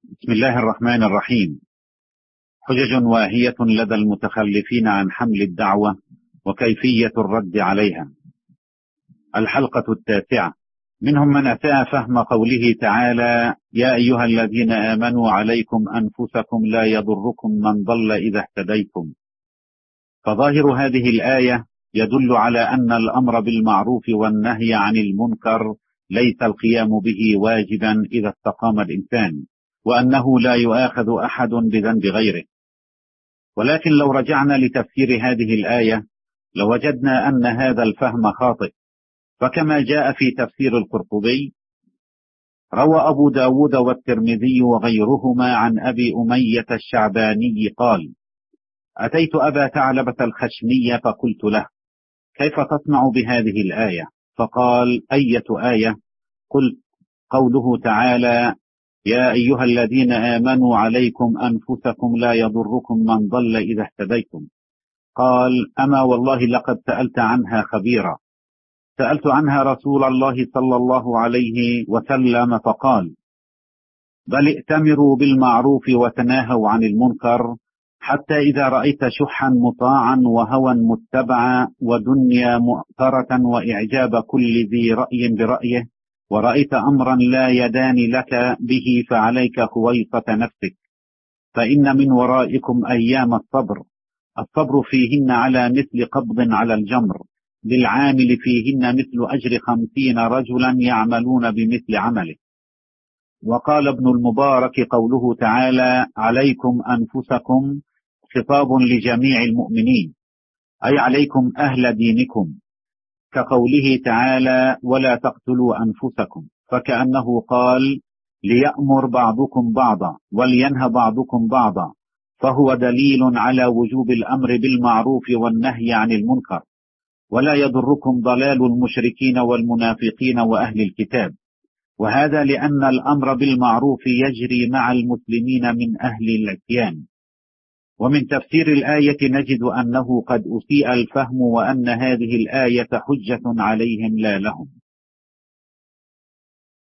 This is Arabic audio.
بسم الله الرحمن الرحيم. حجج واهية لدى المتخلفين عن حمل الدعوة وكيفية الرد عليها. الحلقة 9. منهم من أساء فهم قوله تعالى: يا أيها الذين آمنوا عليكم أنفسكم لا يضركم من ضل إذا اهتديتم. فظاهر هذه الآية يدل على أن الأمر بالمعروف والنهي عن المنكر ليس القيام به واجبا إذا استقام الإنسان، وأنه لا يؤاخذ أحد بذنب غيره. ولكن لو رجعنا لتفسير هذه الآية لوجدنا أن هذا الفهم خاطئ. فكما جاء في تفسير القرطبي: روى أبو داود والترمذي وغيرهما عن أبي أمية الشعباني قال: أتيت أبا ثعلبة الخشني فقلت له: كيف تصنع بهذه الآية؟ فقال: أية آية؟ قلت: قوله تعالى: يا أيها الذين آمنوا عليكم أنفسكم لا يضركم من ضل إذا اهتديتم. قال: أما والله لقد سألت عنها خبيرا. سألت عنها رسول الله صلى الله عليه وسلم فقال: بل ائتمروا بالمعروف وتناهوا عن المنكر، حتى إذا رأيت شحا مطاعا وهوى متبعا ودنيا مؤثرة وإعجاب كل ذي رأي برأيه، ورأيت أمرا لا يدان لك به، فعليك خويصة نفسك، فإن من ورائكم أيام الصبر فيهن على مثل قبض على الجمر، للعامل فيهن مثل أجر 50 رجلا يعملون بمثل عمله. وقال ابن المبارك: قوله تعالى: عليكم أنفسكم، خطاب لجميع المؤمنين، أي عليكم أهل دينكم، كقوله تعالى: ولا تقتلوا أنفسكم، فكأنه قال: ليأمر بعضكم بعضا ولينهى بعضكم بعضا، فهو دليل على وجوب الأمر بالمعروف والنهي عن المنكر. ولا يضركم ضلال المشركين والمنافقين وأهل الكتاب، وهذا لأن الأمر بالمعروف يجري مع المسلمين من أهل العصيان. ومن تفسير الآية نجد أنه قد أسيء الفهم، وأن هذه الآية حجة عليهم لا لهم.